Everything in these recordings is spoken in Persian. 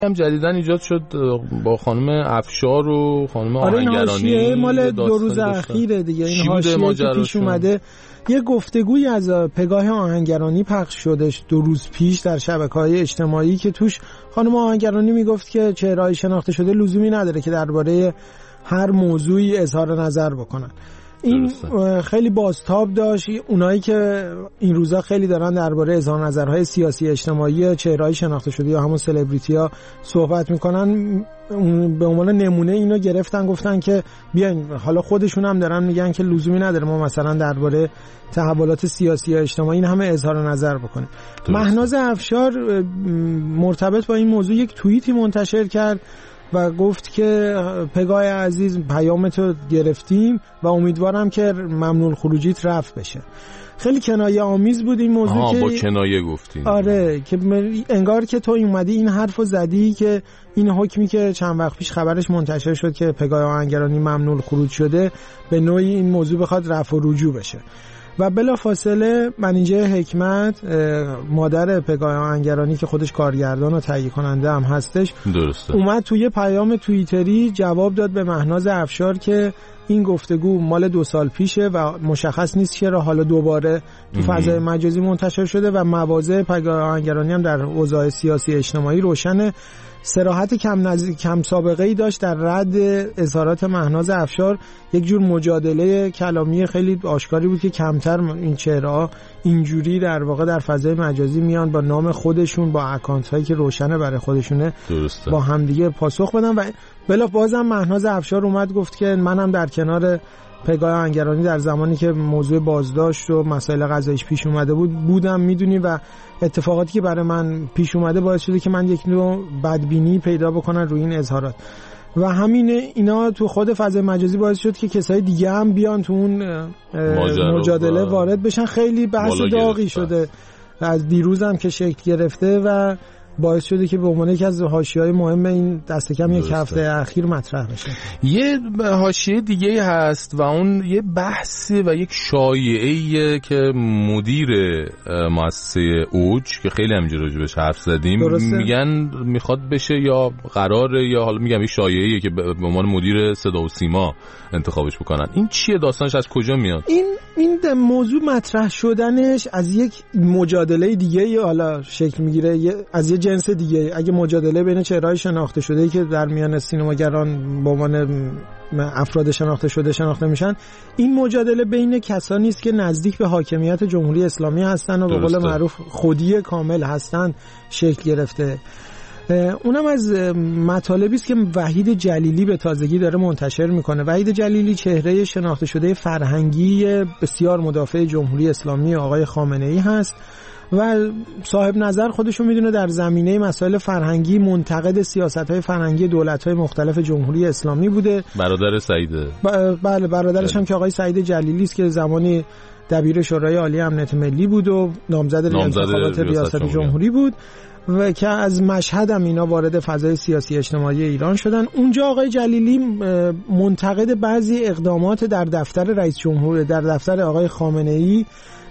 هم جدیدن ایجاد شد با خانم افشار و خانم آهنگرانی. آره مال 2 روز اخیره دیگه این حاشیه که پیش اومده. یه گفتگویی از پگاه آهنگرانی پخش شدش 2 روز پیش در شبکه‌های اجتماعی که توش خانم آهنگرانی میگفت که چهره‌های شناخته شده لزومی نداره که درباره هر موضوعی اظهار نظر بکنن. این خیلی بازتاب داشت. اونایی که این روزا خیلی دارن درباره اظهار نظرهای سیاسی اجتماعی چهره‌های شناخته شده یا همون سلبریتی‌ها صحبت میکنن به عنوان نمونه اینو گرفتن، گفتن که بیاین، حالا خودشون هم دارن میگن که لزومی نداره ما مثلا درباره تحولات سیاسی یا اجتماعی این همه اظهار نظر بکنیم. مهناز افشار مرتبط با این موضوع یک توییتی منتشر کرد و گفت که پگاه عزیز پیامتو گرفتیم و امیدوارم که ممنوع الخروجیت رفع بشه. خیلی کنایه آمیز بود این موضوع که با کنایه گفتیم. آره که انگار که تو اومدی این حرفو زدی که این حکمی که چند وقت پیش خبرش منتشر شد که پگاه آهنگرانی ممنوع الخروج شده به نوعی این موضوع بخواد رفع و رجوع بشه. و بلافاصله منیژه حکمت مادر پگاه آهنگرانی که خودش کارگردان و تهیه کننده هم هستش درسته اومد توی پیام توییتری جواب داد به مهناز افشار که این گفتگو مال 2 سال پیشه و مشخص نیست چرا حالا دوباره تو فضای مجازی منتشر شده و مواضع پگاه آهنگرانی هم در اوضاع سیاسی اجتماعی روشنه. صراحت کم سابقه‌ای داشت در رد اظهارات مهناز افشار. یک جور مجادله کلامی خیلی آشکاری بود که کمتر این چهره‌ها اینجوری در واقع در فضای مجازی میان با نام خودشون با اکانت‌هایی که روشنه برای خودشونه درسته. با همدیگه پاسخ بدن. و بلا بازم مهناز افشار اومد گفت که منم در کنار پگاه آهنگرانی در زمانی که موضوع بازداشت و مسائل قضاییش پیش اومده بودم میدونی و اتفاقاتی که برای من پیش اومده باعث شده که من یک نوع بدبینی پیدا بکنم روی این اظهارات و همین اینا تو خود فضای مجازی باعث شد که کسای دیگه هم بیان تو اون مجادله وارد بشن. خیلی بحث داغی شده از دیروز هم که شکل گرفته و باعث شده که به عنوان یکی از حاشیه‌های مهم این دست کم یک هفته اخیر مطرح بشه. یه حاشیه دیگه هست و اون یه بحثی و یک شایعه‌ایه که مدیر مؤسسه اوج که خیلی همینجوری راجبش حرف زدیم میگن میخواد بشه یا قراره یا حالا میگم یه شایعه‌ایه که به عنوان مدیر صدا و سیما انتخابش بکنن. این چیه؟ داستانش از کجا میاد؟ این موضوع مطرح شدنش از یک مجادله دیگه حالا شکل میگیره، از یه جنس دیگه. اگه مجادله بین چهره‌های شناخته شده‌ای که در میان سینماگران به عنوان افراد شناخته میشن، این مجادله بین کسانی است که نزدیک به حاکمیت جمهوری اسلامی هستن و به قول معروف خودی کامل هستن شکل گرفته. اونم از مطالبی است که وحید جلیلی به تازگی داره منتشر میکنه. وحید جلیلی چهره شناخته شده فرهنگی بسیار مدافع جمهوری اسلامی آقای خامنه‌ای هست و صاحب نظر خودشو میدونه در زمینه مسائل فرهنگی، منتقد سیاست‌های فرهنگی دولت‌های مختلف جمهوری اسلامی بوده. برادر سعیده بله برادرش هم که آقای سعید جلیلی است که زمانی دبیر شورای عالی امنیت ملی بود و نامزد انتخابات ریاست جمهوری بود و که از مشهد هم اینا وارد فضای سیاسی اجتماعی ایران شدن. اونجا آقای جلیلی منتقد بعضی اقدامات در دفتر رئیس جمهور، در دفتر آقای خامنه‌ای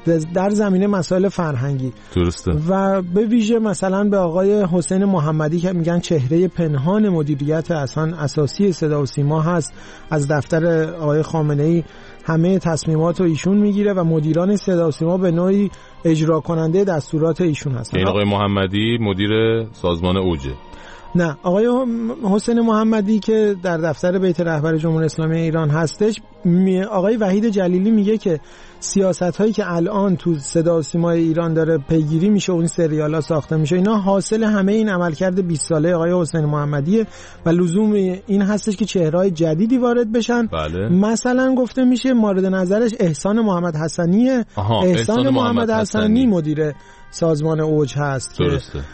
در زمینه مسائل فرهنگی درسته و به ویژه مثلا به آقای حسین محمدی که میگن چهره پنهان مدیریت اصلا اساسی صدا و سیما هست، از دفتر آقای خامنه‌ای همه تصمیمات رو ایشون میگیره و مدیران صدا و سیما به نوعی اجرا کننده دستورات ایشون هستن. این آقای محمدی مدیر سازمان اوجه؟ نه، آقای حسین محمدی که در دفتر بیت رهبر جمهوری اسلامی ایران هستش. آقای وحید جلیلی میگه که سیاست‌هایی که الان تو صدا و سیمای ایران داره پیگیری میشه و این سریال‌ها ساخته میشه، اینا حاصل همه این عملکرد 20 ساله آقای حسین محمدیه و لزوم این هستش که چهره‌های جدیدی وارد بشن. بله. مثلا گفته میشه مورد نظرش احسان محمد حسنیه. احسان محمد حسنی مدیر سازمان اوج هست که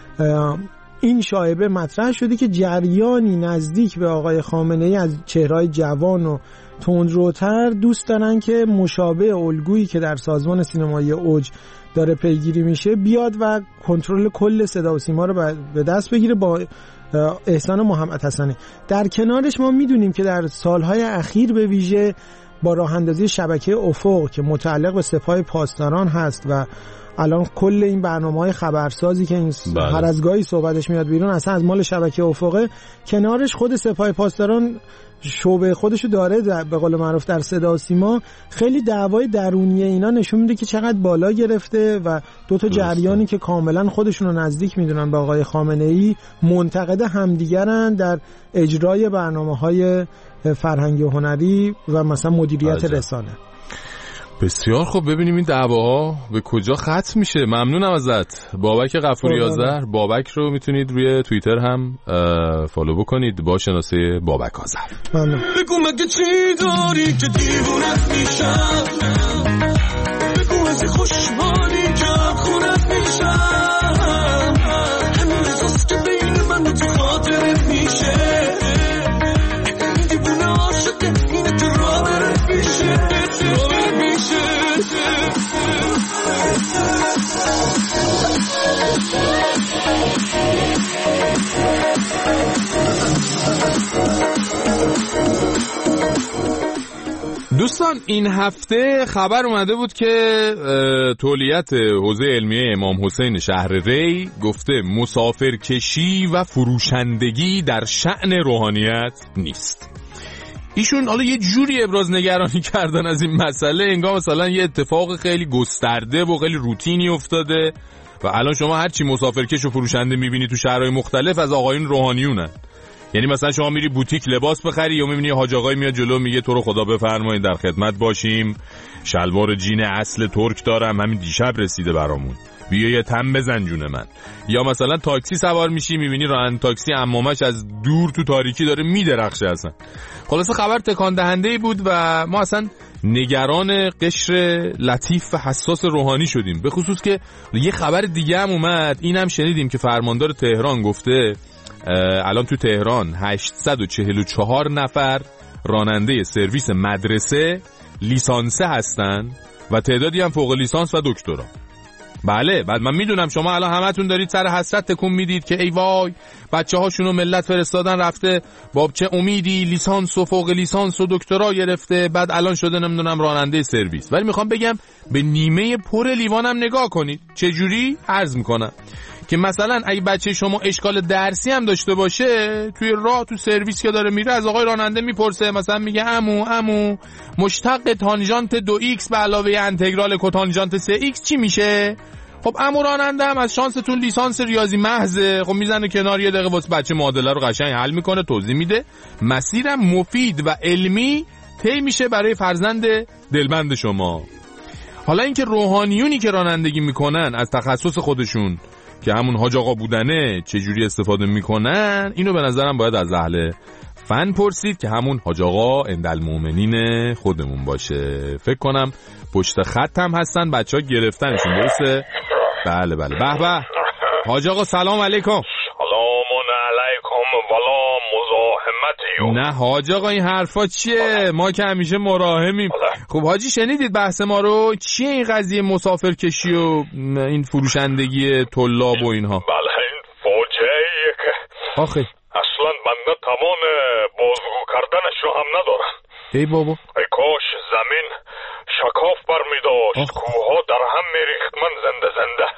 این شایعه مطرح شده که جریانی نزدیک به آقای خامنه‌ای از چهره‌های جوان و تندروتر دوست دارن که مشابه الگویی که در سازمان سینمایی اوج داره پیگیری میشه بیاد و کنترل کل صدا و سیما رو به دست بگیره با احسان محمد حسنی. در کنارش ما میدونیم که در سالهای اخیر به ویژه با راه اندازی شبکه افق که متعلق به سپاه پاسداران هست و الان کل این برنامه‌های خبرسازی که این هر از گاهی صحبتش میاد بیرون اصلا از مال شبکه افقه. کنارش خود سپاه پاسداران شعبه خودشو داره، به قول معروف در صدا و سیما. خیلی دعوای درونی اینا نشون میده که چقدر بالا گرفته و دو تا جریانی که کاملا خودشونو نزدیک میدونن به آقای خامنه‌ای منتقد همدیگرن در اجرای برنامه‌های فرهنگی و هنری و مثلا مدیریت رسانه. بسیار خوب، ببینیم این دعواها به کجا ختم میشه. ممنونم ازت بابک غفوری آذر. بابک رو میتونید روی توییتر هم فالو بکنید با شناسه بابک آذر. ممنون. بگو مگه چی داری که دیوونت میشم، بگو از خوشحالی که خونت میشم، همین احساس که بین من و تو خاطرت میشه، دیوونه عاشقه اینه که راه برت میشه. دوستان این هفته خبر اومده بود که تولیت حوزه علمیه امام حسین شهر ری گفته مسافرکشی و فروشندگی در شأن روحانیت نیست. ایشون حالا یه جوری ابراز نگرانی کردن از این مسئله انگار مثلا یه اتفاق خیلی گسترده و خیلی روتینی افتاده و الان شما هر چی مسافرکش و فروشنده میبینی تو شهرهای مختلف از آقایون روحانیونن. یعنی مثلا شما میری بوتیک لباس بخری یا میبینی حاج آقای میاد جلو میگه تو رو خدا بفرمایید در خدمت باشیم، شلوار جین اصل ترک دارم همین دیشب رسیده برامون، بیا یه تم بزن جون من. یا مثلا تاکسی سوار میشی میبینی راننده تاکسی عمامش از دور تو تاریکی داره میدرخشه. اصلا خلاصه خبر تکان دهنده‌ای بود و ما اصلا نگران قشر لطیف و حساس روحانی شدیم، به خصوص که یه خبر دیگه هم اومد. این هم شنیدیم که فرماندار تهران گفته الان تو تهران 844 نفر راننده سرویس مدرسه لیسانسه هستن و تعدادی هم فوق لیسانس و دکترا. بله، بعد من میدونم شما الان همتون دارید سر حسرت تکون میدید که ای وای بچه‌هاشونو ملت فرستادن رفته با چه امیدی لیسانس و فوق لیسانس و دکترا گرفته بعد الان شده نمیدونم راننده سرویس. ولی میخوام بگم به نیمه پر لیوانم نگاه کنید. چه جوری؟ عرض میکنم که مثلا اگه بچه شما اشکال درسی هم داشته باشه توی راه تو سرویس که داره میره از آقای راننده میپرسه، مثلا میگه عمو مشتق تانژانت 2x به علاوه انتگرال کوتانژانت 3x چی میشه؟ خب عمو راننده هم از شانستون لیسانس ریاضی محضه، خب میزنه کنار یه دقیقه واسه بچه معادله رو قشنگ حل میکنه، توضیح میده، مسیرم مفید و علمی طی میشه برای فرزند دلبند شما. حالا اینکه روحانیونی که رانندگی میکنن از تخصص خودشون که همون حاج آقا بودنه چجوری استفاده میکنن، اینو به نظرم باید از اهل فن پرسید که همون حاج آقا اندالمومنین خودمون باشه. فکر کنم پشت خط هم هستن بچه ها گرفتنشون، درسته؟ بله به به حاج آقا سلام علیکم. سلام علیکم ولا مزاحمتی. نه حاج آقا این حرفا چیه؟ ما که همیشه مراهمیم. خب حاجی شنیدید بحث ما رو؟ چیه این قضیه مسافرکشی و این فروشندگی طلاب و اینها؟ بله این فاجعه‌ایه که آخه اصلا بنده توان بازگو کردنش رو هم ندارم. ای بابا ای کاش زمین شکاف برمی داشت، کوها در هم می ریخت، من زنده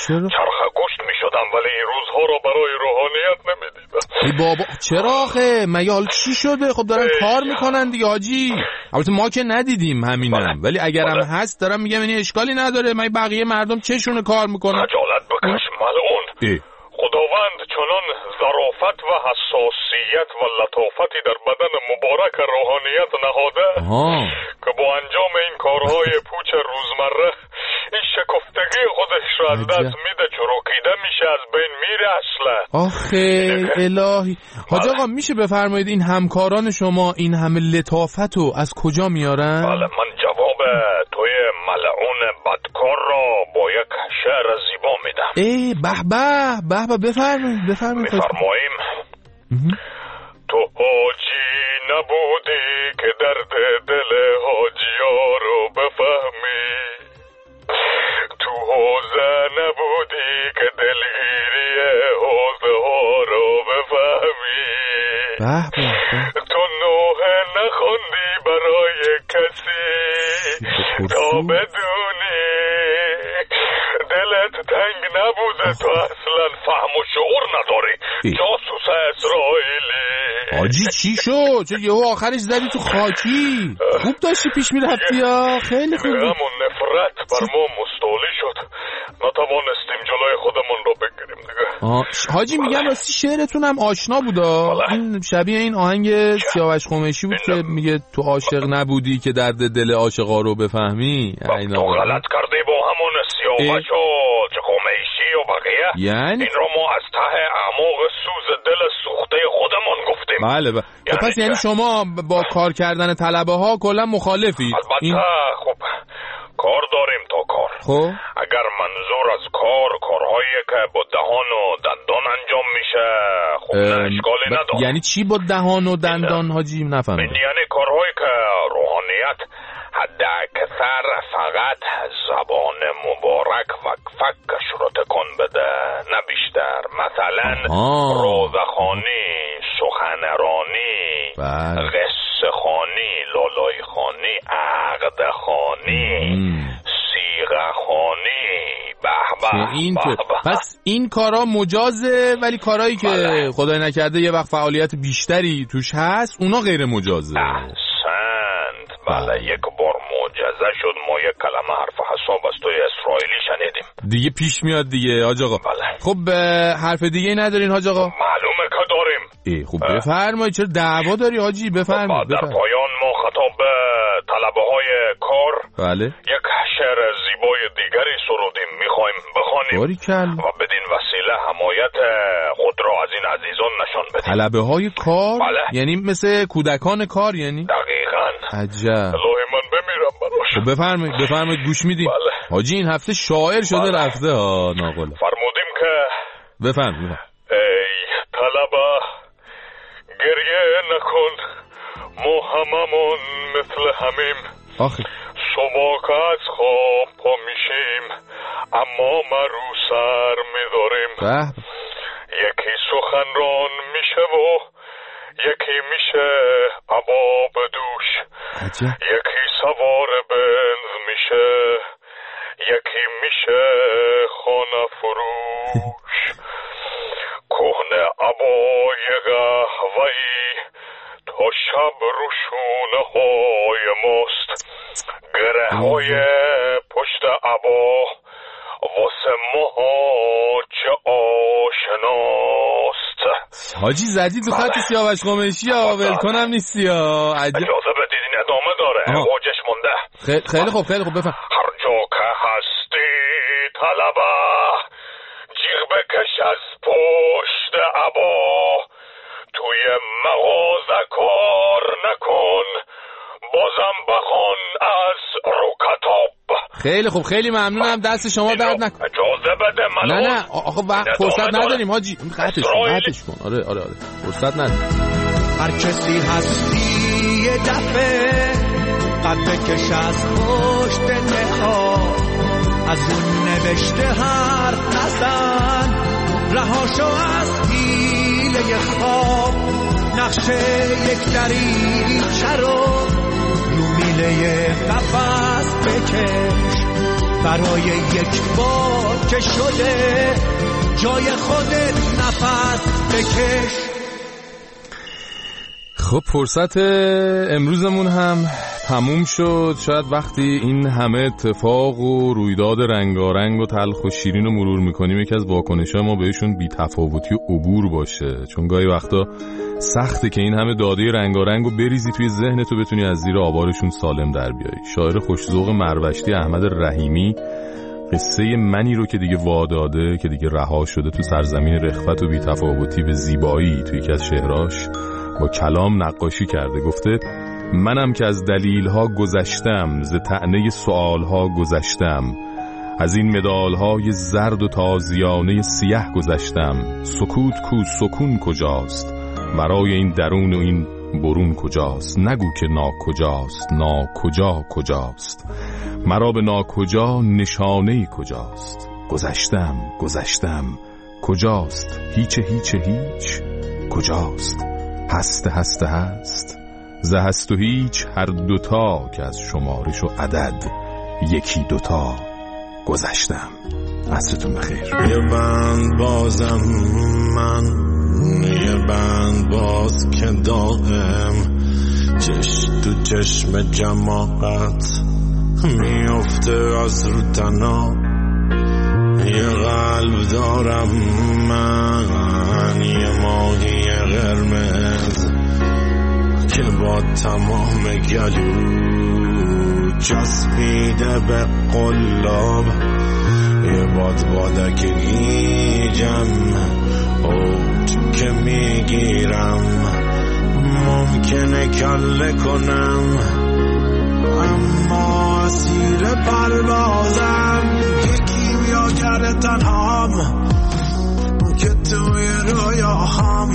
چرخ گوشت می شدم ولی این روزها رو برای روحانیت نمی دیدم. ای بابا چرا آخه؟ مگه حال چی شده؟ خب دارن کار میکنن دیگه حاجی. البته ما که ندیدیم همینم ولی اگرم هست دارم میگم این اشکالی نداره. مگه بقیه مردم چشونه کار میکنن؟ خجالت بکش ملعون. خداوند چنان ظرافت و حساسیت و لطافتی در بدن مبارک روحانیت نهاده که با انجام این کارهای پوچ روزمره این شکفتگی خودش را از دست میده، چروکیده میشه، از بین میره اصلا. آخه الهی. حاج آقا میشه بفرمایید این همکاران شما این همه لطافتو از کجا میارن؟ بله من جواب توی ملعون بدکار را با یک شعر زیبا میدم. ای به بفرمایید. میفرماییم تو حاجی نبودی که درد دل حاجیا رو بفهمی، تو حوزه نبودی که دلگیری حوزه ها رو بفهمی، تو نوحه نخوندی برای کسی تا بدونی تو اصلا فهم و شعور نداری. جاسوس اسرائیلی. حاجی چی شد؟ چه یهو آخرش زدی تو خاکی؟ خوب داشتی پیش میرفتی یا خیلی خوب. همون نفرت بر ما مستولی شد، نتوانستیم جلوی خودمون رو بگیریم دیگه. حاجی میگم راستی شعرتون هم آشنا بودا. این شبیه این آهنگ سیاوش قمیشی بود که میگه تو عاشق نبودی که درد دل عاشقا رو بفهمی. تو غلط کردی با همون سیاوش و قمیشی و بقیه. یعنی این رو ما از ته اعماق سوز دل سوخته خودمون گفتیم. بله. پس یعنی شما با کار کردن طلبه ها کلا مخالفید؟ البته خب کار داریم تا کار. خب اگر منظور از کارهایی که با دهان و دندان انجام میشه خب اشکالی نداره. یعنی چی با دهان و دندان حاجی؟ نفهمیدم. یعنی کارهایی که روحانیت حد اکثر فقط زبان مبارک فکش رو تکن بده نه بیشتر. مثلا روزخوانی، سخنرانی، قصه خوانی، لالای خوانی، عقد خوانی، صیغه خوانی. پس این کارا مجازه، ولی کارهایی که خدای نکرده یه وقت فعالیت بیشتری توش هست اونا غیر مجازه. بله یک بار معجزه شد، ما یک کلمه حرف حساب از توی اسرائیلی شنیدیم. دیگه پیش میاد دیگه حاج آقا. بله. خب حرف دیگه ندارین حاج آقا؟ معلومه که داریم. خب بفرمایید. چرا دعوا داری حاجی؟ بفرمایید. در پایان ما خطاب به طلبه های کار بله یک شعر زیبای دیگری سرودیم، میخوایم بخوانیم و بدین وسیله حمایت خود را از این عزیزان نشان بدیم. طلبه های کار؟ بله. یعنی مثل کودکان کار یعنی؟ دقیقاً. عجب. الهی من بمیرم براش. خب بفرمایید گوش میدیم. بله. حاجی این هفته شاعر شده رفته ها ناقل. فرمودیم که بفرمایید. ای طلبه گریه نکن، ما هممون مثل همیم. آخه صبح که از خواب پا میشیم اما ما رو سر میداریم. یکی سخنران میشه و یکی میشه عبا به دوش. یکی سوار بنز میشه، یکی میشه خانه فروش. کهنه عبای قهوه‌ای تا شب روشونه های ماست. گره های پشت عبا واسه ماها چه آشناست. حاجی زدی تو خط سیاوش قمیشی ها، ولکنم نیستی ها. اجازه بدید این ادامه داره، حاجش مونده. خیلی خوب بفهم. هر جا که هستی طلبه جیغ بکش از پشت عبا. توی مغازه کار نکن، بازم بخوان از رو کتاب. خیلی خوب، خیلی ممنونم، دست شما درد نکن. اجازه بده ملون. نه آخه وقت فرصت نداریم حاجی. قطعش کن. آره فرصت نداریم. هر کسی هستی یه دفعه قد بکش از پشت نهار. از اون نوشته حرف نزن، رهاشو از حیله خواب. نقشه یک دریچه رو میله قفس بکش. برای یک بار که شده جای خودت نفس بکش. خب فرصت امروزمون هم تموم شد. شاید وقتی این همه اتفاق و رویداد رنگارنگ و تلخ و شیرین رو مرور میکنیم یکی از واکنش‌های ما بهشون بی‌تفاوتی و عبور باشه، چون گاهی وقتا سخته که این همه داده رنگارنگ رو بریزی توی ذهنت و بتونی از زیر آوارشون سالم در بیایی. شاعر خوش‌ذوق مروشتی احمد رحیمی قصه منی رو که دیگه واداده، که دیگه رها شده تو سرزمین رخوت و بی‌تفاوتی به زیبایی توی یکی از شعراش با کلام نقاشی کرده. گفته منم که از دلیل‌ها گذشتم، ز طعنه سؤال‌ها گذشتم، از این مدال‌های زرد و تازیانه سیه گذشتم. سکوت کو سکون کجاست، برای این درون و این برون کجاست. نگو که ناکجاست، ناکجا کجاست، مرا به ناکجا نشانه کجاست. گذشتم کجاست، هیچ کجاست. هست ز هست و هیچ هر دوتا، که از شمارش و عدد یکی دوتا. گذشتم عصرتون بخیر. یه بند بازم من، یه بند باز که دائم چشم تو چشم جماعت میفته از رو تنها. یه قلب دارم من، یه ماهی قرمز که با تمام گلو چسبیده به قلاب. یه بادبادک گیجم اوج که میگیرم، ممکنه کله کنم اما اسیر پروازم. یکی بیاگر تنهام که توی رویاهم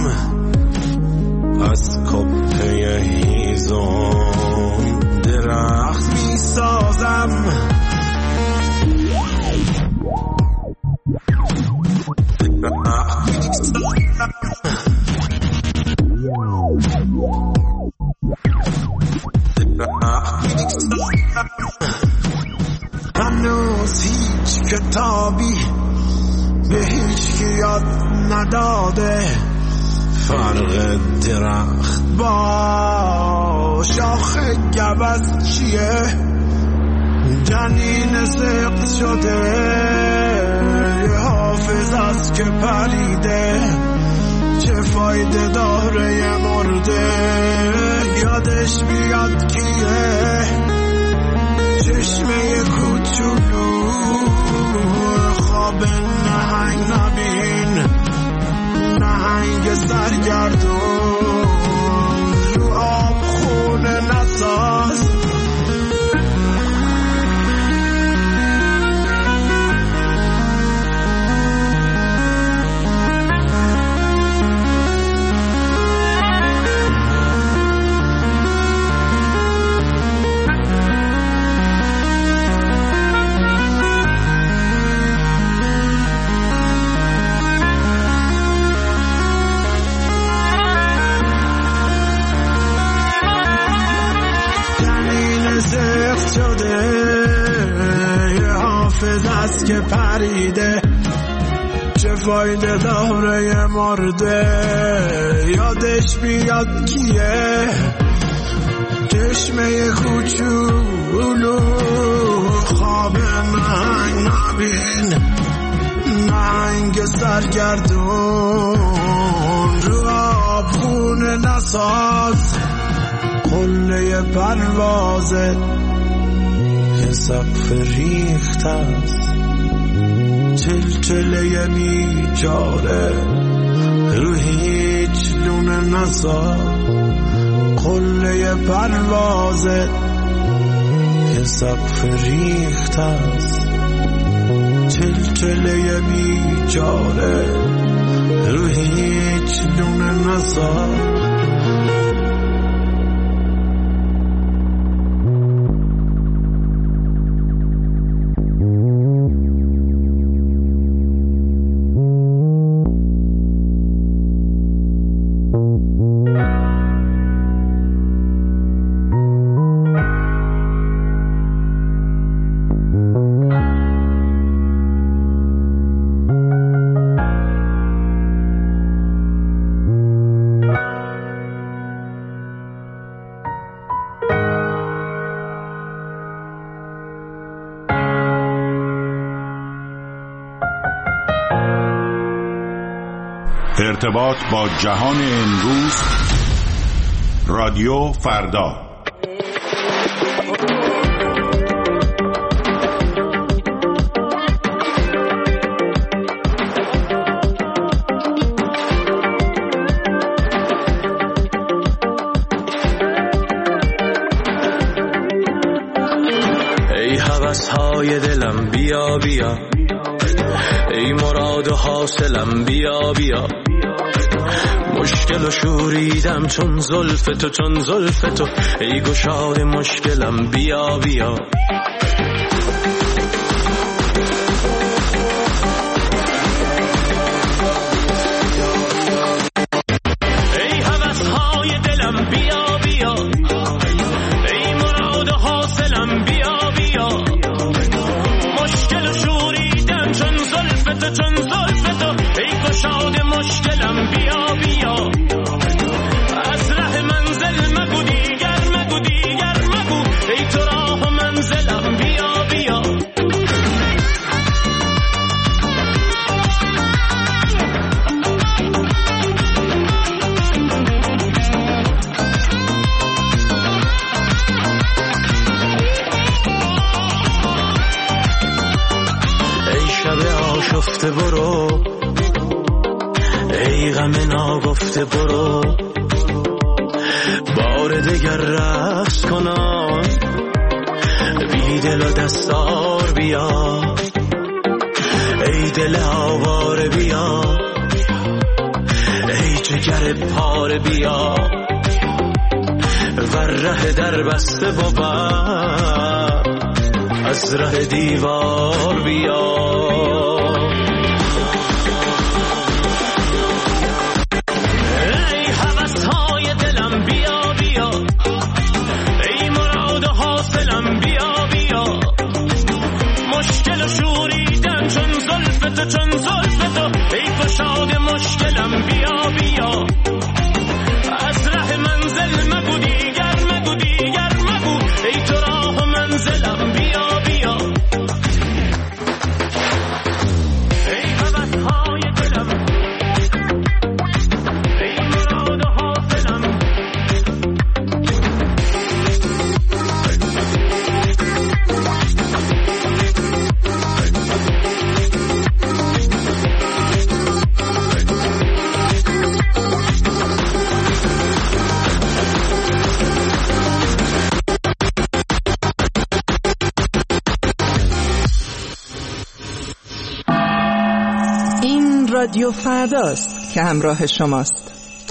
از کپه هیزم درخت میسازم. هنوز هیچ کتابی به هیچ که یاد نداده فرق درخت با شاخ گوز چیه. جنین سقط شده یه حافظ است که پریده، چه فایده داره یه مرده یادش بیاد کیه. چشمه کوچولو خواب نهنگ نبین، نهنگ سرگردون رو آب خونه نساز. یه حافظ است که پریده، چه فایده داره یه مرده یادش بیاد کیه. چشمه کوچولو خواب نهنگ نبین، نهنگ سرگردون رو آب خونه نساز. قله پروازت که سقف ریخت است، چلچله بیچاره رو هیچ لونه نساز. قله پروازت که سقف ریخت است، چلچله بیچاره رو هیچ لونه نساز. ارتباط با جهان امروز، رادیو فردا. ای هوس‌های دلم بیا بیا، ای مراد و حاصلم بیا بیا. مشکل و شوریدم چون زلف تو، چون زلف تو. ای گشاد مشکلم بیا بیا. ای هوس‌های دلم بیا بیا، ای مراد و حاصلم بیا بیا. مشکل و شوریدم چون رفته برو، ای غم ناگفته برو، بار دگر رقص کنم، بی دل و دستار بیا، ای دل آواره بیا، ای جگر پاره بیا، ور ره در بسته بود از ره دیوار بیا. ای هوس‌های دلم بیا بیا، ای مراد و حاصلم بیا بیا، مشکل و شوریدن چون زلف تو چون زلف تو، ای گشاد مشکلم بیا بیا، از ره منزل مگو دیگر مگو دیگر مگو، ای تو راه منزلم بیا بیا. ای هوس‌های دلم، ای مراد و حاصلم، رادیو فرداست که همراه شماست.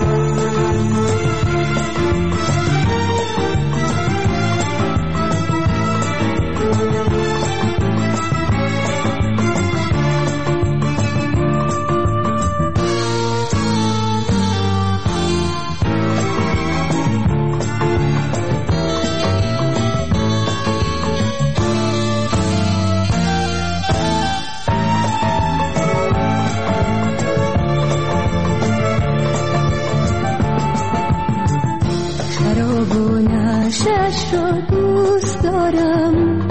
شش رو دوست دارم،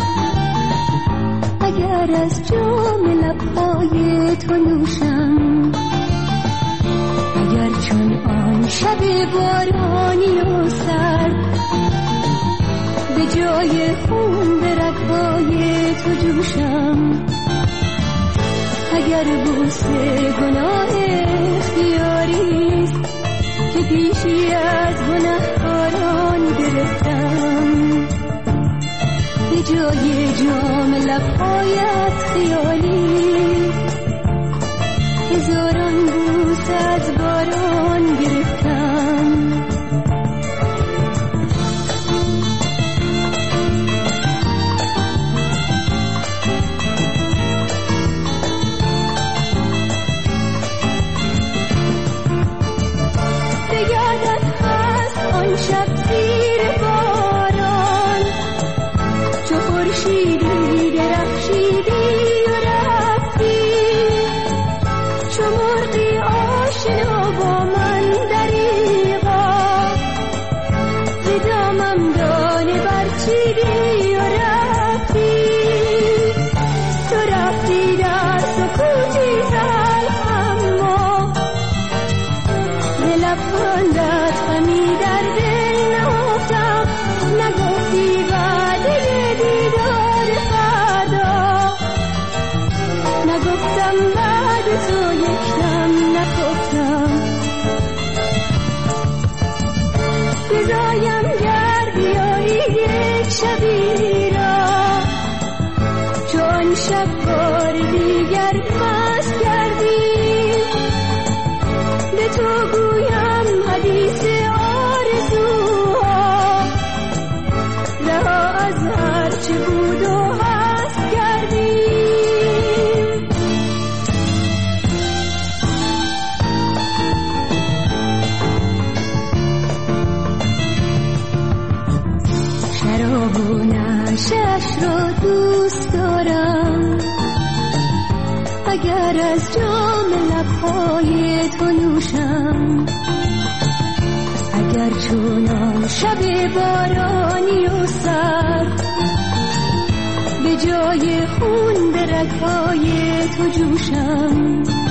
اگر از جام لبهای تو نوشم، اگر چون آن شب بارانی و سرد به جای خون به رگ‌های تو جوشم، اگر بوسه گناه اختیاریست که پیشی از گناهکاران گرفتم، به جای جام لبهایت خیالی هزاران بوس از باران گرفتم. شب زیر باران چو خورشیدی درخشیدی و رفتی، چو مرغی آشنا با من دریغا، ز دامم دانه برچیدی و رفتی، تو رفتی در سکوتی تلخ، اما ز لبخندت غمی در دل نهفتم، نگفتی وعده دیدار فردا، نگفتم بعد تو یکدم نگفتم، بزایم گر بیایی یک شبی را، چون شب بار دیگر مست کردی، به تو گویم حدیث آرزوها، رها از هر چه بود و هست کردی. شراب و نشش را دوست دارم، اگر از جام لبهای تو نوشم، اگر چونان شب بارانی و سرد به جای خون به رگ‌های تو جوشم،